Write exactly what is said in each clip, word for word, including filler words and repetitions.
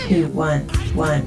two, one, one.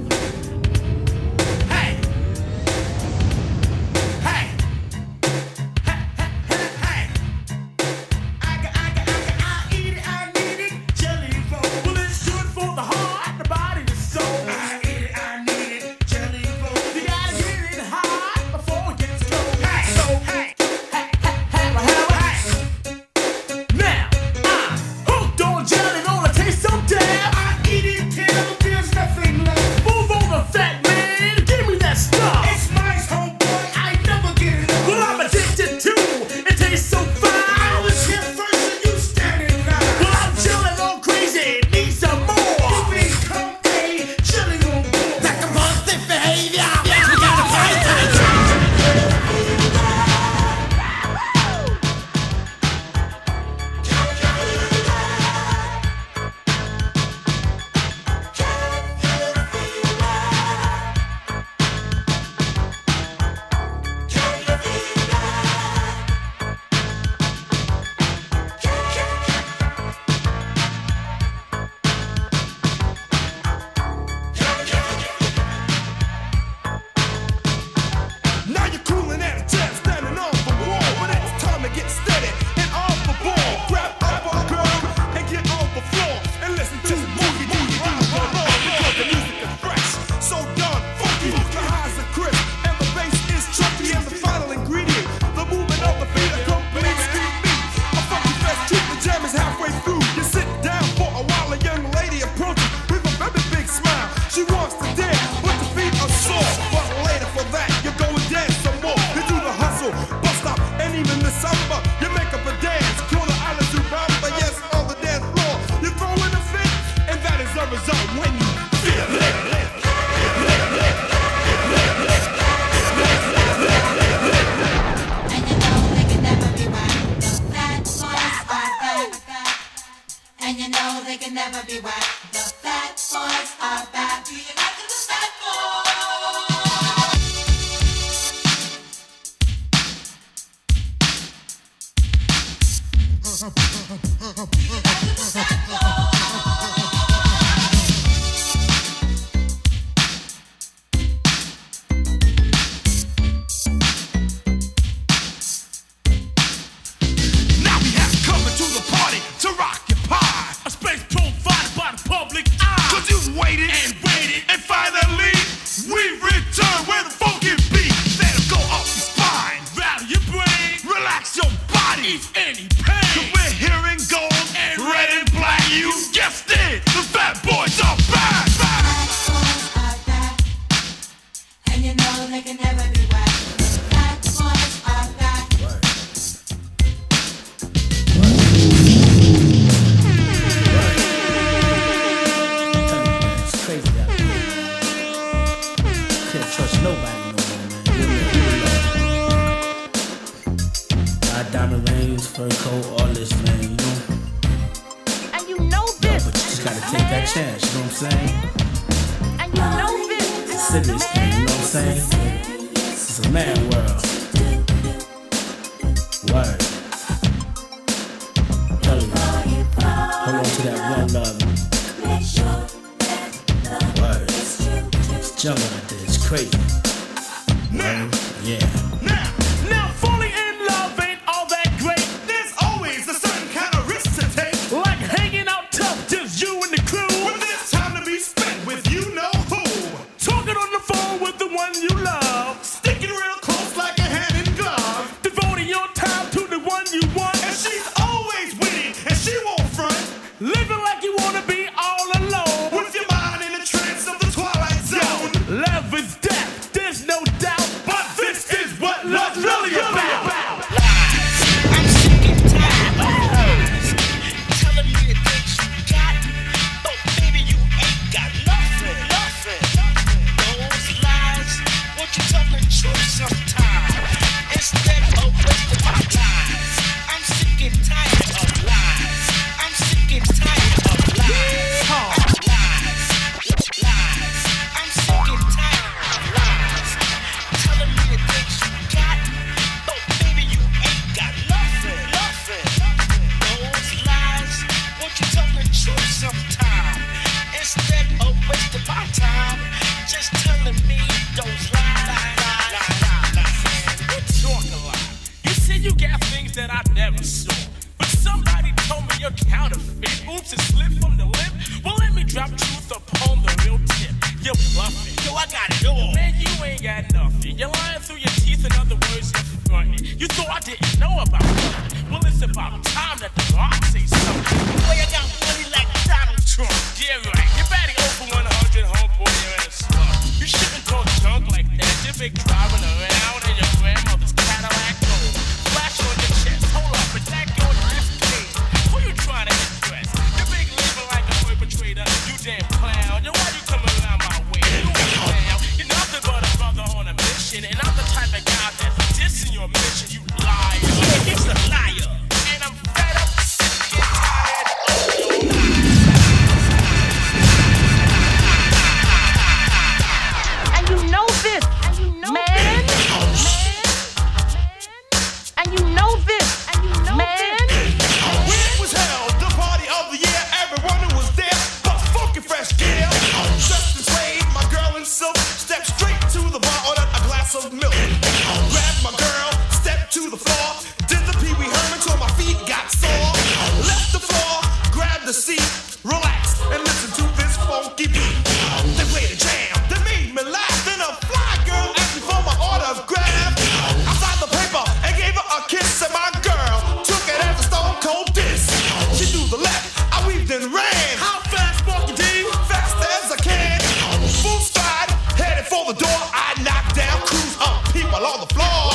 instead of wasting my time, just telling me those lies. Lies, lies, lies. You talk a lot. You said you got things that I never saw, but somebody told me you're counterfeit. Oops, it slipped from the lip. Well, let me drop truth upon the real tip. You're bluffing. Yo, I got it all. Man, you ain't got nothing. You're lying through your teeth. In other words, you're fronting. You thought I didn't know about nothing. Well, it's about time that the rock say something. Boy, I got money like Donald Trump. Yeah, right. You're batting over one hundred, homeboy. You're in a slump. You shouldn't talk junk like that. You're big driving around in your grandmother's Cadillac gold. Flash on your chest. Hold up. Attack your left cage. Who you trying to impress? You're big living like a perpetrator. You damn clown. Yo, why you coming around my way? You clown. You're nothing but a brother on a mission. And I'm the type of guy that's dissing your mission. You liar. Yeah, he's a liar. And I'm fed up, sick, and tired of your lies. And you know this, and you know man, this. And you know this, and you know man. When it was held, the party of the year, everyone who was there was funky fresh gear. Just and Suede, my girl in silk, stepped straight to the bar, ordered a glass of milk. Grabbed my girl, stepped to the floor, did the Pee Wee Herman till my feet got sore. Left the floor, grabbed the seat, relaxed, and listened to this funky beat. They played a jam, they made me laugh. Then a fly girl asked me for my autograph. I signed the paper and gave her a kiss, and my girl took it as a stone cold diss. She threw the left, I weaved and ran. How fast, Marky D? Fast as I can. Full stride, headed for the door. I knocked down, cruise up, people on the floor.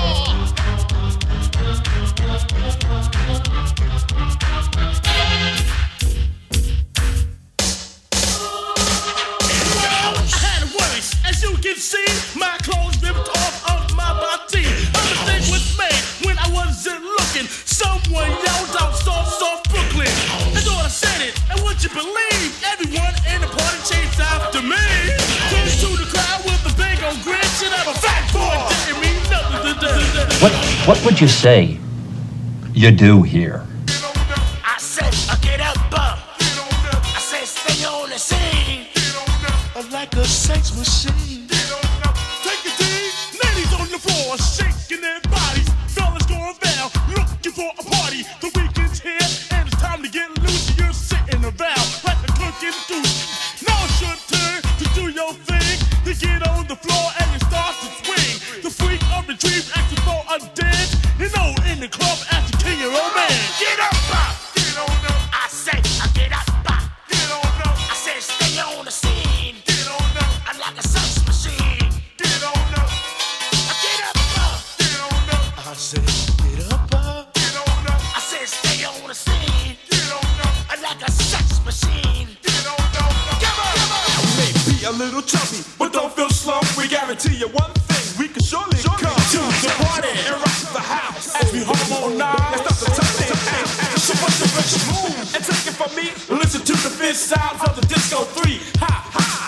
As you can see, my clothes ripped off of my body. A mistake was made when I wasn't looking. Someone yelled out, soft, soft Brooklyn. I thought I said it, and would you believe? Everyone in the party chased after me. Turned to the crowd with a big old grin. Should have a fat boy, didn't mean nothing to do. What, what would you say you do here? I said, uh, get up, uh. I said, stay on the scene. Like a sex machine. Take it deep. Ladies on the floor, shaking their bodies. Fellas going down, looking for a party. The weekend's here, and it's time to get loose. You're sitting around like a cooking goose. Now it's your turn to do your thing. To get on the floor and you start to swing. The freak of the dream asking for a dance. You know, in the club, as the king of romance. Get up, uh. Get on up. I said, uh, get up, uh. Get on up. I said, stay on the scene. I'm like a sex machine. Get on up. Get up, uh. Get on up. I said, get up, uh. Get on up. I said, stay on the scene. Get on up. I'm like a sex machine. Get on up. Come on, come on. I may be a little chubby, but don't feel slump. We guarantee you one thing: we can surely, surely come to the party and rock the house as we harmonize. Let's start the time out. So what's the fresh move? And take it from me. Listen to the fifth sounds of the disco three. Ha ha.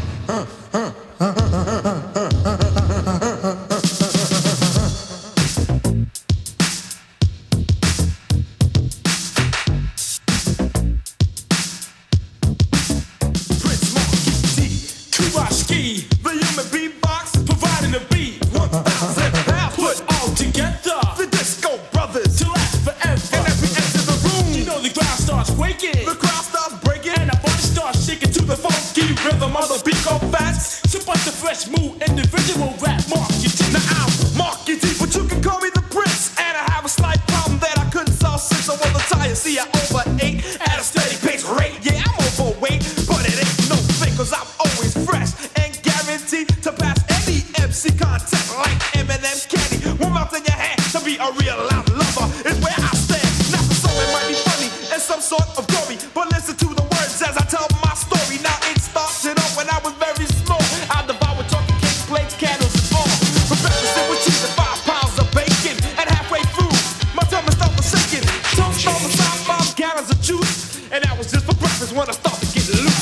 Prince Marky D, Kuwashki, the human beatbox, providing the beat. One thousand pounds put all together. The Disco Brothers to last forever. And as we enter the room, you know the crowd starts waking. The crowd starts breaking, and our body starts shaking to the funky rhythm of the beat go fast. So what's the fresh mood, individual rap, Marky D. Now I'm Marky D, but you can call me the Prince. And I have a slight problem that I couldn't solve since I was a tire. See, I overate at a steady pace rate. Yeah, I'm overweight, but it ain't no thing, cause I'm always fresh and guaranteed to pass any M C contest like Eminem's Candy. One mouth in your hand to be a real loud lover is where I stand. Not the song, it might be funny and some sort of gory, but listen to the words as I tell my story. Now it started off when I was very small. I devoured chocolate cakes, plates, candles, and all. For breakfast it was cheese and five pounds of bacon. And halfway through, my tummy started shaking. Toast on the side, five gallons of juice. And that was just for breakfast when I started getting loose.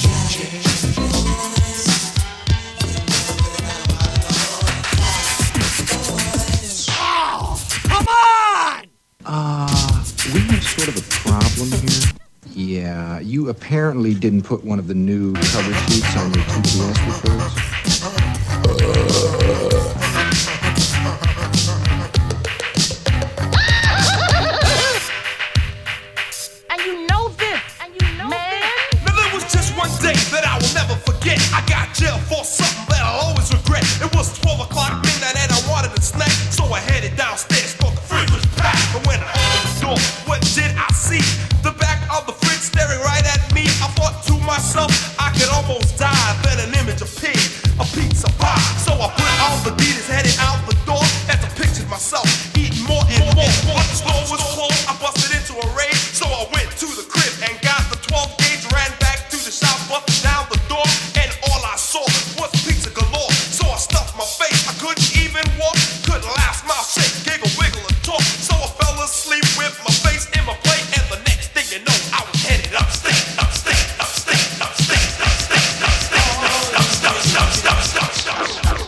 Oh, come on! Uh, we have sort of a problem here. Yeah, you apparently didn't put one of the new cover sheets on your T P S records. And you know this, and you know man. This. Now there was just one day that I will never forget. I got jailed for something that I'll always regret. It was twelve o'clock midnight and I wanted a snack, so I headed downstairs. Thought the fridge was packed, but when I opened the door, what did I see? The back of the fridge staring right at me. I thought to myself, I could almost die. Then an image appeared, a pizza pie. So I put on the beaters, headed out the door, as I pictured myself eating more and more. Once the store was closed, I busted into a rage. So I went to the crib and got the twelve gauge, ran back to the shop, busted down the door, and all I saw was pizza galore. So I stuffed my face, I couldn't even walk, couldn't laugh, smile, shake, giggle, wiggle, and talk. So I fell asleep with my face in my plate, and the next thing you know, I was headed upstate, upstate, upstate, upstate, upstate, upstate, upstate, upstate.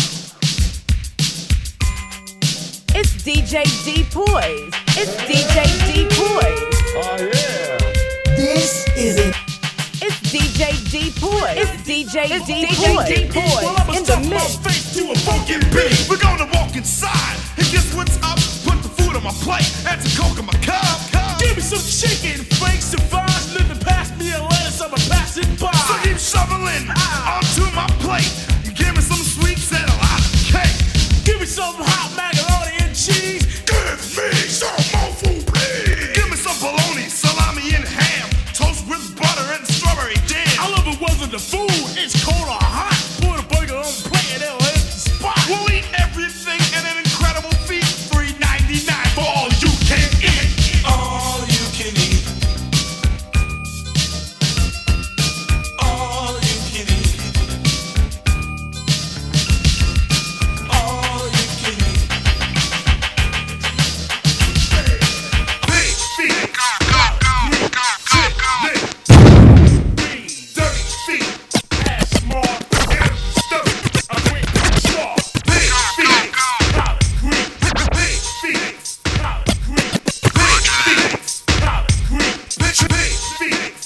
It's D J D-Poise. It's D J D-Poise. Oh yeah. This is it. It's D J D-Poise. It's D J D-Poise. Well, I'ma In the stuff my mix. face to a funky beat. We're gonna walk inside and guess what's up? Put the food on my plate and some coke in my cup. Give me some chicken, flakes, and fries. Living past me and lettuce, I'ma pass it by. So keep shoveling onto my plate. You give me some sweets and a lot of cake. Give me some hot macaroni and cheese. Give me some more food, please. Give me some bologna, salami, and ham. Toast with butter and strawberry jam. I love it wasn't the food, it's cold or hot. Put a burger on the plate and it'll hit the spot. We'll eat everything in an incredible feat. three ninety-nine for all you can eat. All you can eat. All you can eat. All you can eat. Big feet. Dirty feet. Ass small. And stubby. I went small. Big feet. Collard green. Big feet. Collard green. Big feet. Collard green. Big feet.